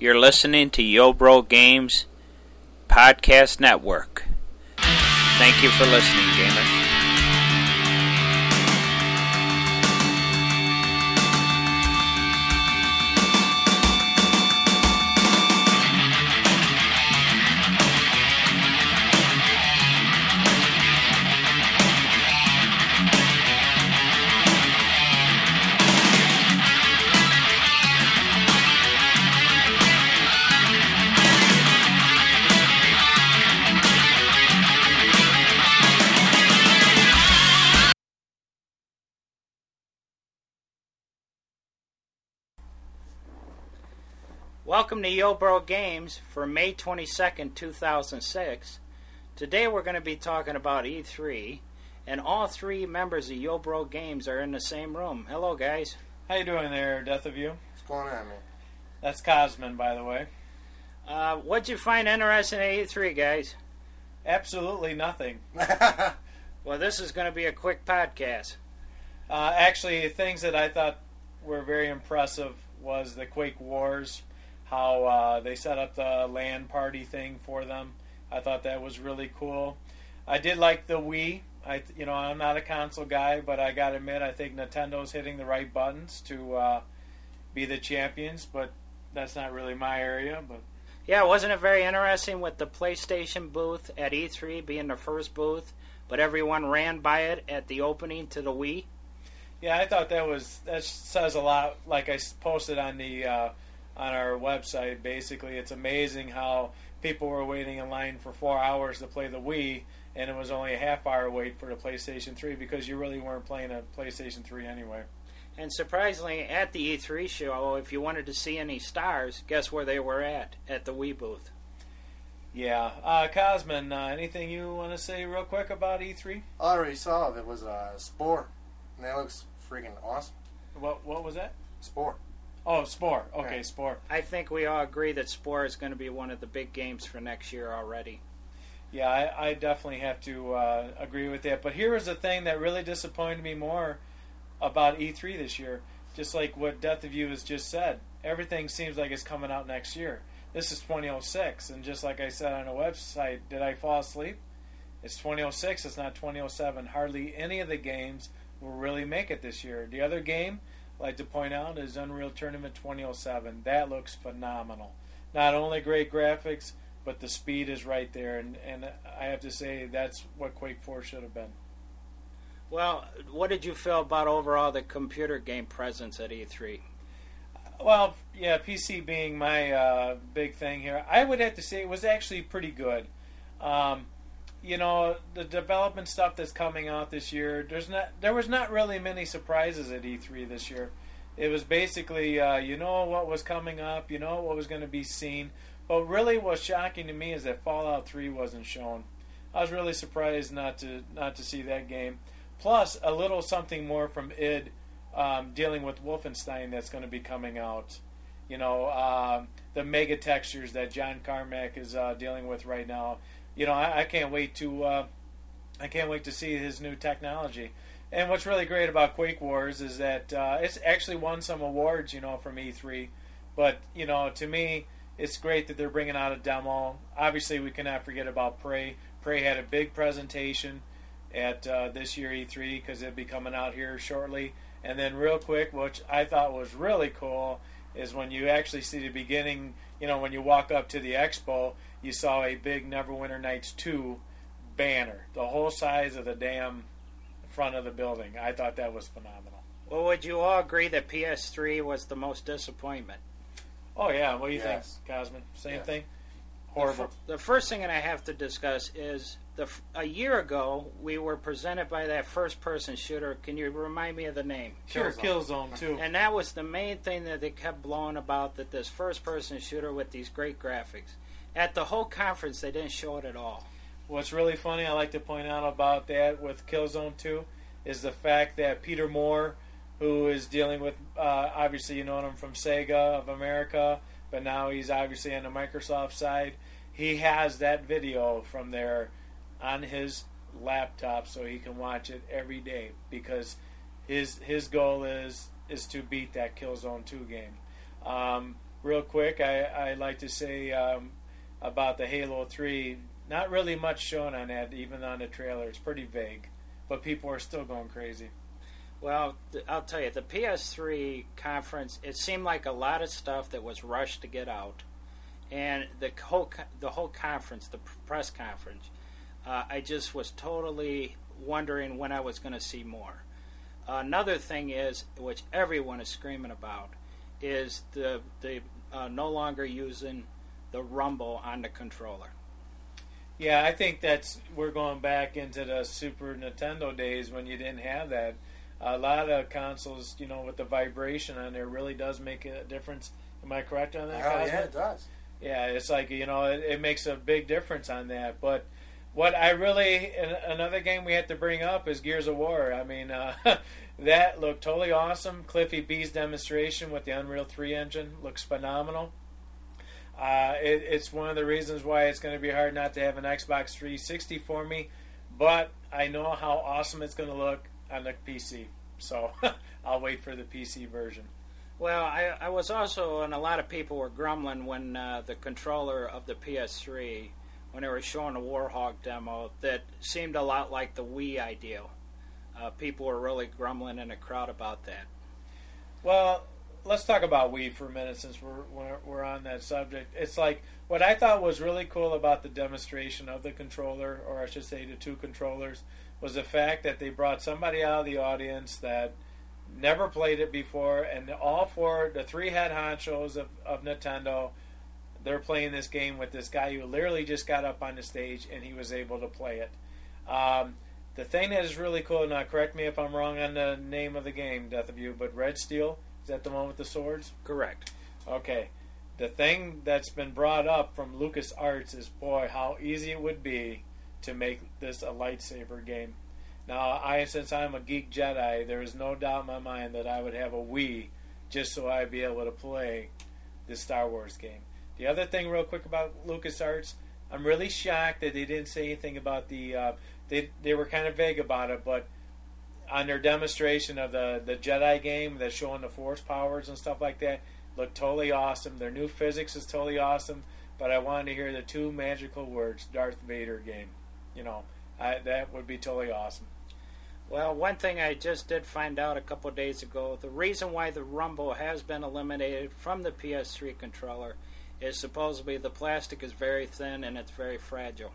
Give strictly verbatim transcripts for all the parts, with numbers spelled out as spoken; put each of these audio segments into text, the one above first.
You're listening to YoBro Games Podcast Network. Thank you for listening, gamers. Welcome to YoBro Games for May twenty-second, two thousand six. Today we're going to be talking about E three, and all three members of YoBro Games are in the same room. Hello, guys. How you doing there, Death of You? What's going on, man? That's Cosman, by the way. Uh, what'd you find interesting at E three, guys? Absolutely nothing. Well, this is going to be a quick podcast. Uh, actually, things that I thought were very impressive was the Quake Wars. How uh, they set up the LAN party thing for them. I thought that was really cool. I did like the Wii. I, you know, I'm not a console guy, but I gotta admit, I think Nintendo's hitting the right buttons to uh, be the champions. But that's not really my area. But yeah, wasn't it very interesting with the PlayStation booth at E three being the first booth, but everyone ran by it at the opening to the Wii? Yeah, I thought that was that says a lot. Like I posted on the. Uh, on our website, basically, it's amazing how people were waiting in line for four hours to play the Wii, and it was only a half hour wait for the PlayStation three because you really weren't playing a PlayStation three anyway. And surprisingly, at the E three show, if you wanted to see any stars, guess where they were at? At the Wii booth. Yeah. Uh, Cosman, uh, anything you want to say real quick about E three? I already saw it. It was a uh, Spore, and that looks freaking awesome. What What was that? Spore. Oh, Spore. Okay, right. Spore. I think we all agree that Spore is going to be one of the big games for next year already. Yeah, I, I definitely have to uh, agree with that. But here was the thing that really disappointed me more about E three this year. Just like what Death of You has just said. Everything seems like it's coming out next year. This is twenty oh six, and just like I said on the website, did I fall asleep? It's twenty oh six, it's not twenty oh seven. Hardly any of the games will really make it this year. The other game I'd like to point out is Unreal Tournament twenty oh seven. That looks phenomenal. Not only great graphics, but the speed is right there, and, and I have to say that's what Quake four should have been. Well, what did you feel about overall the computer game presence at E three? Well, yeah, P C being my uh, big thing here, I would have to say it was actually pretty good. Um, you know, the development stuff that's coming out this year, there's not, there was not really many surprises at E three this year. It was basically, uh, you know what was coming up, you know what was going to be seen. But really what's shocking to me is that Fallout three wasn't shown. I was really surprised not to not to see that game. Plus, a little something more from id um, dealing with Wolfenstein that's going to be coming out. You know, uh, the mega textures that John Carmack is uh, dealing with right now. You know, I, I can't wait to uh, I can't wait to see his new technology. And what's really great about Quake Wars is that uh, it's actually won some awards, you know, from E three. But you know, to me, it's great that they're bringing out a demo. Obviously, we cannot forget about Prey. Prey had a big presentation at uh, this year E three because it'll be coming out here shortly. And then, real quick, which I thought was really cool, is when you actually see the beginning. You know, when you walk up to the expo, you saw a big Neverwinter Nights two banner, the whole size of the damn front of the building. I thought that was phenomenal. Well, would you all agree that P S three was the most disappointment? Oh, yeah. What do you Yes. think, Cosman? Same Yes. thing? Horrible. The, fir- the first thing that I have to discuss is the f- a year ago we were presented by that first-person shooter. Can you remind me of the name? Sure, Killzone. Killzone, too. And that was the main thing that they kept blowing about, that this first-person shooter with these great graphics. At the whole conference, they didn't show it at all. What's really funny, I like to point out about that with Killzone two, is the fact that Peter Moore, who is dealing with, uh, obviously you know him from Sega of America, but now he's obviously on the Microsoft side, he has that video from there on his laptop so he can watch it every day because his his goal is is to beat that Killzone two game. Um, real quick, I I like to say um, about the Halo three. Not really much shown on that, even on the trailer. It's pretty vague, but people are still going crazy. Well, th- I'll tell you, the P S three conference, it seemed like a lot of stuff that was rushed to get out. And the whole, co- the whole conference, the p- press conference, uh, I just was totally wondering when I was going to see more. Another thing is, which everyone is screaming about, is the, the uh, no longer using the rumble on the controller. Yeah, I think that's we're going back into the Super Nintendo days when you didn't have that. A lot of consoles, you know, with the vibration on there really does make a difference. Am I correct on that? Oh, Cosmo? yeah, it does. Yeah, it's like, you know, it, it makes a big difference on that. But what I really, another game we have to bring up is Gears of War. I mean, uh, that looked totally awesome. Cliffy B's demonstration with the Unreal three engine looks phenomenal. Uh, it, it's one of the reasons why it's going to be hard not to have an Xbox three sixty for me. But I know how awesome it's going to look on the P C. So I'll wait for the P C version. Well, I, I was also, and a lot of people were grumbling when uh, the controller of the P S three, when they were showing the Warhawk demo, that seemed a lot like the Wii ideal. Uh, people were really grumbling in the crowd about that. Well, let's talk about Wii for a minute since we're, we're we're on that subject. It's like what I thought was really cool about the demonstration of the controller, or I should say the two controllers, was the fact that they brought somebody out of the audience that never played it before, and all four, the three head honchos of, of Nintendo, they're playing this game with this guy who literally just got up on the stage and he was able to play it. Um, the thing that is really cool, now correct me if I'm wrong on the name of the game, Death of You, but Red Steel, is that the one with the swords? Correct. Okay. The thing that's been brought up from LucasArts is, boy, how easy it would be to make this a lightsaber game. Now, I since I'm a geek Jedi, there is no doubt in my mind that I would have a Wii just so I'd be able to play this Star Wars game. The other thing, real quick, about LucasArts, I'm really shocked that they didn't say anything about the. Uh, they they were kind of vague about it, but on their demonstration of the the Jedi game, that's showing the Force powers and stuff like that, looked totally awesome. Their new physics is totally awesome. But I wanted to hear the two magical words, Darth Vader game. You know, I, that would be totally awesome. Well, one thing I just did find out a couple of days ago, the reason why the rumble has been eliminated from the P S three controller is supposedly the plastic is very thin and it's very fragile.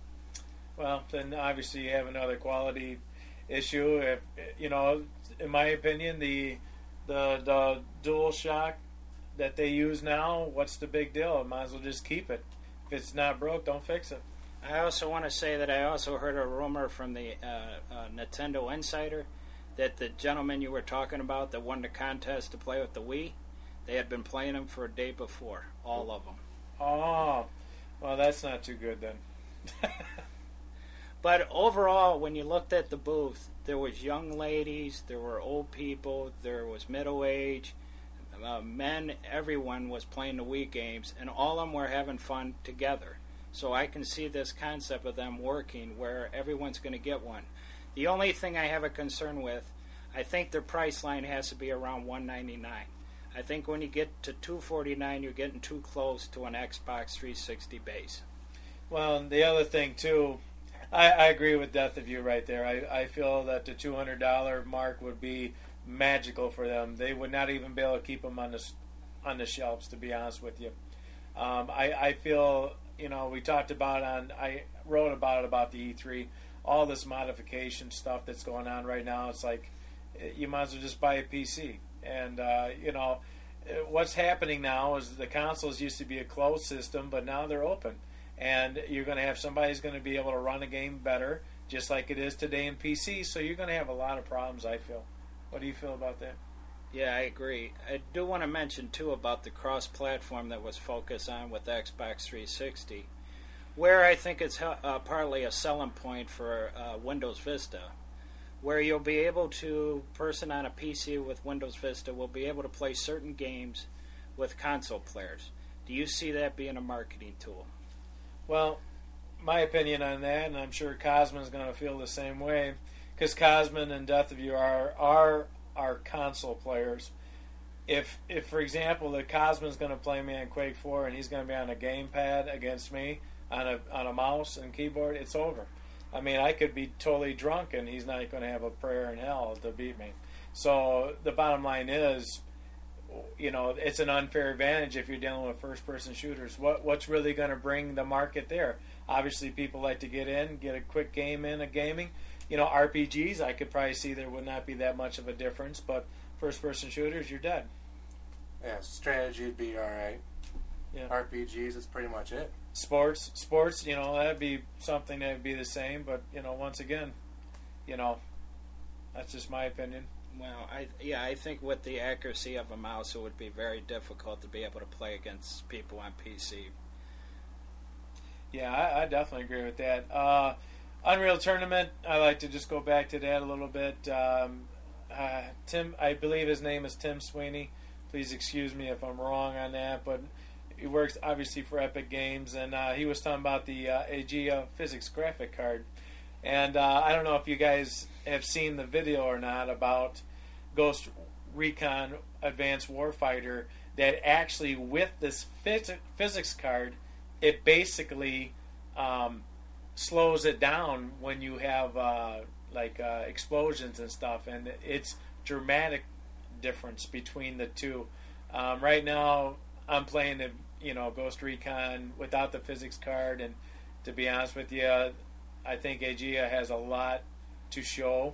Well, then obviously you have another quality issue. If you know, in my opinion, the the the DualShock that they use now, what's the big deal? Might as well just keep it. If it's not broke, don't fix it. I also want to say that I also heard a rumor from the uh, uh, Nintendo Insider that the gentleman you were talking about that won the contest to play with the Wii, they had been playing them for a day before, all of them. Oh, well, that's not too good then. But overall, when you looked at the booth, there was young ladies, there were old people, there was middle age, uh, men, everyone was playing the Wii games, and all of them were having fun together. So I can see this concept of them working where everyone's going to get one. The only thing I have a concern with, I think their price line has to be around one ninety-nine. I think when you get to two forty-nine, you're getting too close to an Xbox three sixty base. Well, and the other thing too, I, I agree with Death of You right there. I, I feel that the two hundred dollars mark would be magical for them. They would not even be able to keep them on the on the shelves, to be honest with you. Um, I, I feel, you know, we talked about on, I wrote about it about the E three, all this modification stuff that's going on right now. It's like you might as well just buy a P C. And uh, you know, what's happening now is the consoles used to be a closed system, but now they're open. And you're going to have somebody who's going to be able to run a game better, just like it is today in P C. So you're going to have a lot of problems, I feel. What do you feel about that? Yeah, I agree. I do want to mention, too, about the cross-platform that was focused on with Xbox three sixty, where I think it's uh, partly a selling point for uh, Windows Vista, where you'll be able to, person on a P C with Windows Vista will be able to play certain games with console players. Do you see that being a marketing tool? Well, my opinion on that, and I'm sure Cosman's going to feel the same way, because Cosman and Death of You are, are our console players. if, if for example, the Cosman's going to play me on Quake four and he's going to be on a gamepad against me on a on a mouse and keyboard, it's over. I mean, I could be totally drunk and he's not going to have a prayer in hell to beat me. So the bottom line is, you know, it's an unfair advantage if you're dealing with first-person shooters. What what's really going to bring the market there? Obviously, people like to get in, get a quick game in, a gaming. You know, R P Gs, I could probably see there would not be that much of a difference, but first-person shooters, you're dead. Yeah, strategy would be all right. Yeah. R P Gs is pretty much it. Sports, sports, you know, that'd be something that would be the same, but, you know, once again, you know, that's just my opinion. Well, I yeah, I think with the accuracy of a mouse, it would be very difficult to be able to play against people on P C. Yeah, I, I definitely agree with that. Uh, Unreal Tournament, I like to just go back to that a little bit. Um, uh, Tim, I believe his name is Tim Sweeney. Please excuse me if I'm wrong on that, but he works obviously for Epic Games, and uh, he was talking about the uh, Aegea physics graphic card. And uh, I don't know if you guys have seen the video or not about Ghost Recon Advanced Warfighter, that actually with this phys- physics card, it basically um, slows it down when you have uh, like uh, explosions and stuff, and it's dramatic difference between the two. Um, right now, I'm playing the you know Ghost Recon without the physics card, and to be honest with you, I think Aegea has a lot to show,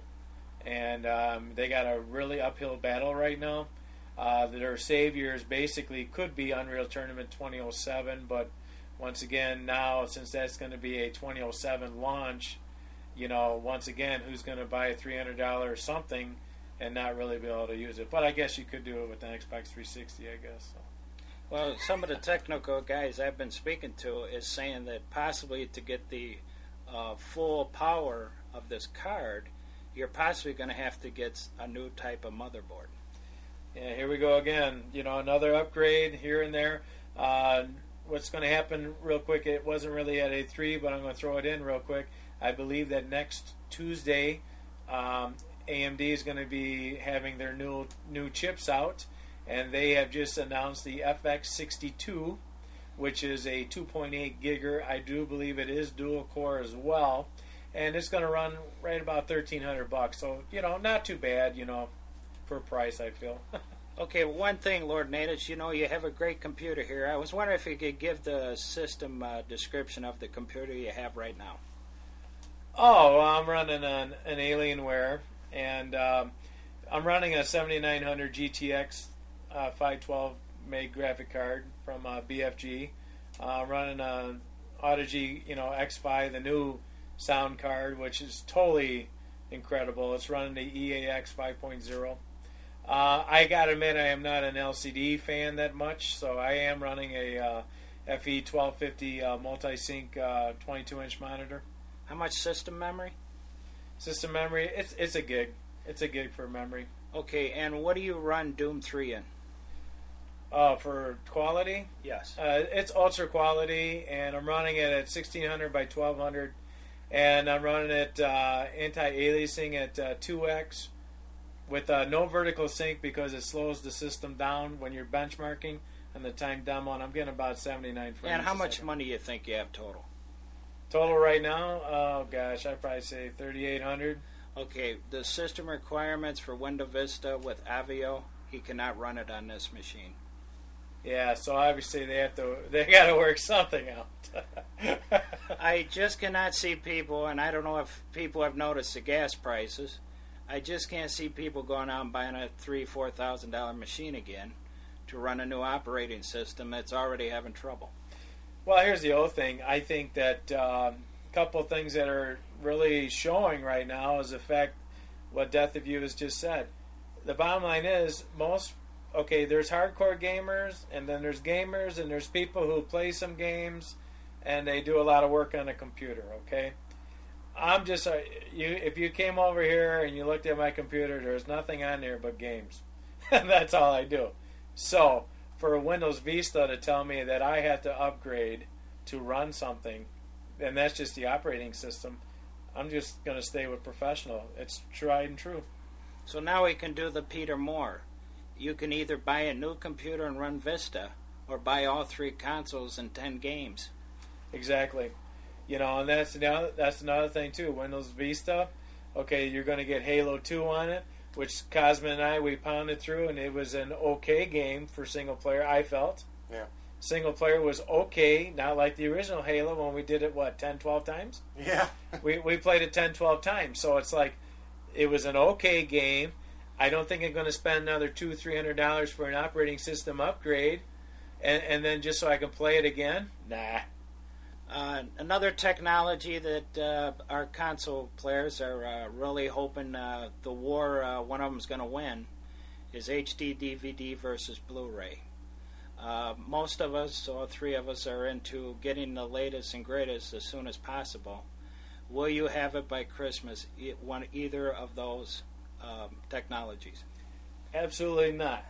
and um, they got a really uphill battle right now. Uh, their saviors basically could be Unreal Tournament twenty oh seven, but once again, now since that's going to be a twenty oh seven launch, you know, once again, who's going to buy a three hundred dollars something and not really be able to use it? But I guess you could do it with an Xbox three sixty, I guess. So. Well, some of the technical guys I've been speaking to is saying that possibly to get the uh, full power of this card, you're possibly going to have to get a new type of motherboard. Yeah, here we go again. You know, another upgrade here and there. Uh, what's going to happen real quick, it wasn't really at A three, but I'm going to throw it in real quick. I believe that next Tuesday, um, A M D is going to be having their new new chips out, and they have just announced the F X sixty-two, which is a two point eight gigahertz. I do believe it is dual core as well, and it's going to run right about thirteen hundred bucks. So, you know, not too bad, you know, for price, I feel. Okay, one thing, Lord Natus, you know, you have a great computer here. I was wondering if you could give the system uh, description of the computer you have right now. Oh, well, I'm running an, an Alienware, and um, I'm running a seventy-nine hundred G T X uh, five twelve meg graphic card from uh, B F G. Uh, I'm running a Audigy, you know, X five, the new sound card, which is totally incredible. It's running the E A X five point oh. Uh, I gotta admit, I am not an L C D fan that much, so I am running a uh, F E twelve fifty uh, multi-sync uh, twenty-two inch monitor. How much system memory? System memory, it's it's a gig. It's a gig for memory. Okay, and what do you run Doom three in? Uh, for quality? Yes. Uh, it's ultra quality, and I'm running it at sixteen hundred by twelve hundred, and I'm running it uh, anti-aliasing at uh, two X with uh, no vertical sync because it slows the system down when you're benchmarking and the time demo, and I'm getting about seventy-nine frames. And how a much second. money do you think you have total? Total right now? Oh gosh, I'd probably say thirty-eight hundred. Okay, the system requirements for Windows Vista with Avio, he cannot run it on this machine. Yeah, so obviously they have to, they got to work something out. I just cannot see people, and I don't know if people have noticed the gas prices. I just can't see people going out and buying a three, four thousand dollar machine again to run a new operating system that's already having trouble. Well, here's the other thing. I think that um, a couple of things that are really showing right now is the fact what Death of You has just said. The bottom line is most, okay, there's hardcore gamers, and then there's gamers, and there's people who play some games, and they do a lot of work on a computer, okay? I'm just, uh, you. if you came over here and you looked at my computer, there's nothing on there but games. That's all I do. So, for Windows Vista to tell me that I have to upgrade to run something, and that's just the operating system, I'm just going to stay with professional. It's tried and true. So now we can do the Peter Moore. you can either buy a new computer and run Vista, or buy all three consoles and ten games. Exactly. You know, and that's another, that's another thing too. Windows Vista, okay, you're going to get Halo two on it, which Cosmo and I, we pounded through, and it was an okay game for single player, I felt. Yeah. Single player was okay, not like the original Halo when we did it, what, ten, twelve times? Yeah. we we played it ten, twelve times, so it's like, it was an okay game. I don't think I'm going to spend another two hundred dollars, three hundred dollars for an operating system upgrade, and, and then just so I can play it again? Nah. Uh, another technology that uh, our console players are uh, really hoping uh, the war, uh, one of them's going to win, is H D D V D versus Blu-ray. Uh, most of us, all three of us, are into getting the latest and greatest as soon as possible. Will you have it by Christmas, e- one either of those um, technologies? Absolutely not.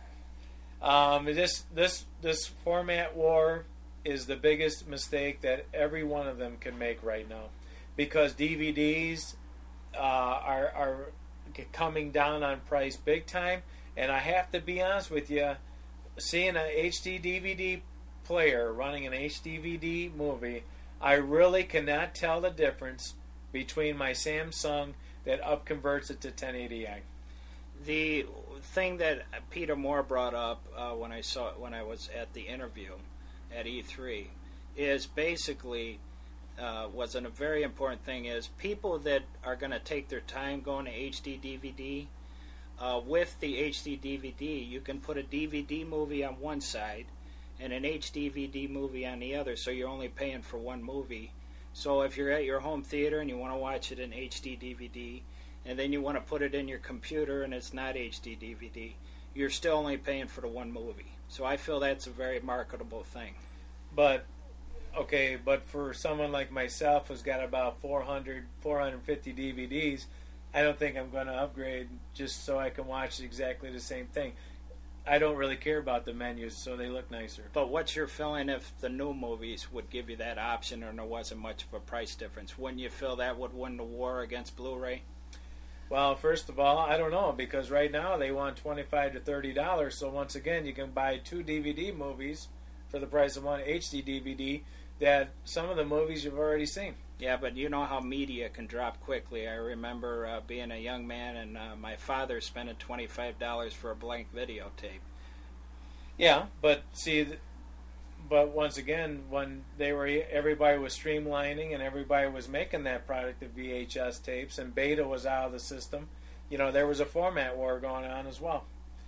Um, this this this format war is the biggest mistake that every one of them can make right now, because D V Ds uh, are are coming down on price big time, and I have to be honest with you, seeing an H D D V D player running an H D D V D movie, I really cannot tell the difference between my Samsung that upconverts it to ten eighty i. The thing that Peter Moore brought up uh, when I saw when I was at the interview at E three is basically uh, was a very important thing is people that are going to take their time going to H D D V D. Uh, with the H D D V D, you can put a D V D movie on one side and an H D V D movie on the other, so you're only paying for one movie. So if you're at your home theater and you want to watch it in H D D V D, and then you want to put it in your computer and it's not H D D V D, you're still only paying for the one movie. So I feel that's a very marketable thing. But, okay, but for someone like myself who's got about four hundred, four hundred fifty D V Ds, I don't think I'm going to upgrade just so I can watch exactly the same thing. I don't really care about the menus, so they look nicer. But what's your feeling if the new movies would give you that option and there wasn't much of a price difference? Wouldn't you feel that would win the war against Blu-ray? Well, first of all, I don't know, because right now they want twenty-five to thirty dollars, so once again, you can buy two D V D movies for the price of one H D D V D that some of the movies you've already seen. Yeah, but you know how media can drop quickly. I remember uh, being a young man and uh, my father spending twenty-five dollars for a blank videotape. Yeah, but see, but once again, when they were, everybody was streamlining and everybody was making that product of V H S tapes, and Beta was out of the system, you know, there was a format war going on as well.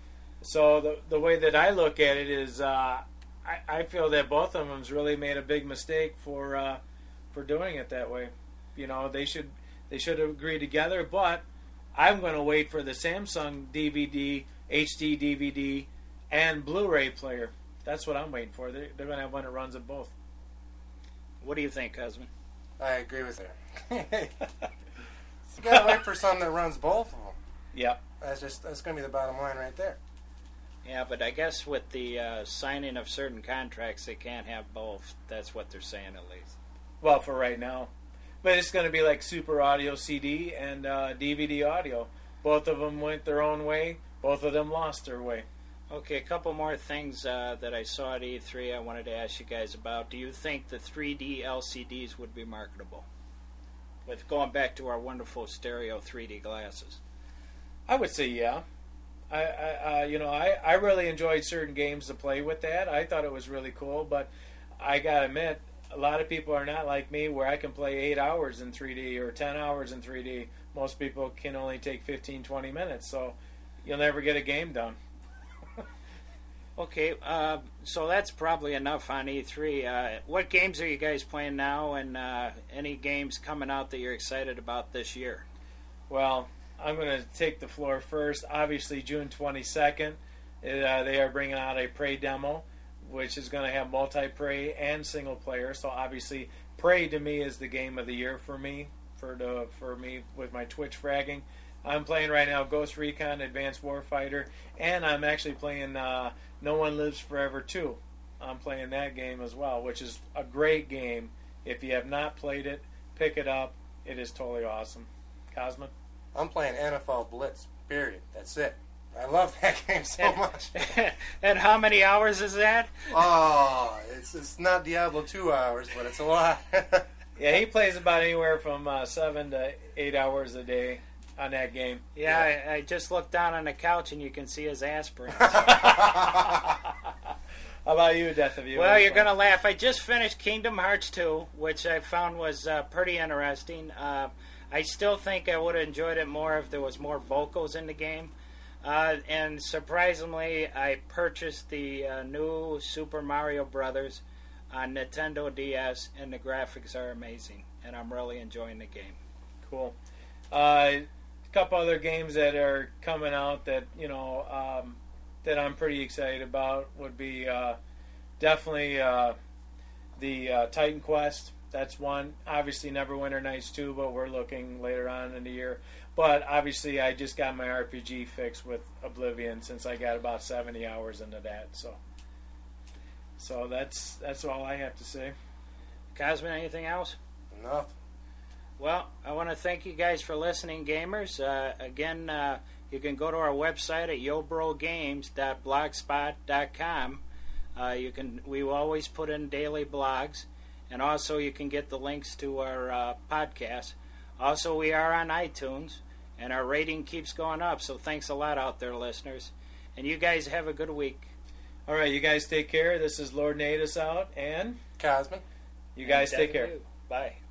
So the the way that I look at it is, uh, I, I feel that both of them's really made a big mistake for uh, for doing it that way. You know, they should they should agree together. But I'm going to wait for the Samsung D V D, H D D V D, and Blu-ray player. That's what I'm waiting for. They're, they're going to have one that runs them both. What do you think, husband? I agree with you. You gotta wait for something that runs both of them. Yep. That's just that's gonna be the bottom line right there. Yeah, but I guess with the uh, signing of certain contracts, they can't have both. That's what they're saying, at least. Well, for right now. But it's going to be like Super Audio C D and uh, D V D audio. Both of them went their own way. Both of them lost their way. Okay, a couple more things uh, that I saw at E three I wanted to ask you guys about. Do you think the three D L C Ds would be marketable? With going back to our wonderful stereo three D glasses. I would say yeah. I, I uh, you know, I, I really enjoyed certain games to play with that. I thought it was really cool, but I gotta admit, a lot of people are not like me where I can play eight hours in three D or ten hours in three D. Most people can only take fifteen, twenty minutes, so you'll never get a game done. Okay, uh, so that's probably enough on E three. Uh, what games are you guys playing now, and uh, any games coming out that you're excited about this year? Well, I'm going to take the floor first. Obviously, June twenty-second, uh, they are bringing out a Prey demo, which is going to have multi-Prey and single player. So obviously, Prey to me is the game of the year for me, for the for me with my Twitch fragging. I'm playing right now Ghost Recon Advanced Warfighter, and I'm actually playing uh, No One Lives Forever two. I'm playing that game as well, which is a great game. If you have not played it, pick it up. It is totally awesome. Cosmo? I'm playing N F L Blitz, period. That's it. I love that game so And- much. And how many hours is that? Oh, it's it's not Diablo two hours, but it's a lot. Yeah, he plays about anywhere from uh, seven to eight hours a day on that game. Yeah, I, I just looked down on the couch and you can see his aspirins. How about you, Death of You? Well, you're going to laugh. I just finished Kingdom Hearts two, which I found was uh, pretty interesting. Uh, I still think I would have enjoyed it more if there was more vocals in the game. Uh, and surprisingly, I purchased the uh, new Super Mario Brothers on Nintendo D S, and the graphics are amazing. And I'm really enjoying the game. Cool. Uh, a couple other games that are coming out that, you know, um, that I'm pretty excited about would be uh, definitely uh, the uh, Titan Quest. That's one. Obviously, Neverwinter Nights two, but we're looking later on in the year. But obviously, I just got my R P G fix with Oblivion since I got about seventy hours into that. So, so that's that's all I have to say. Cosmin, anything else? Nothing. Well, I want to thank you guys for listening, gamers. Uh, again, uh, you can go to our website at yo bro games dot blogspot dot com. Uh, you can. We will always put in daily blogs, and also you can get the links to our uh, podcast. Also, we are on iTunes, and our rating keeps going up. So thanks a lot out there, listeners. And you guys have a good week. All right, you guys take care. This is Lord Natus out, and Cosmin. you guys And take Death care. of You. Bye.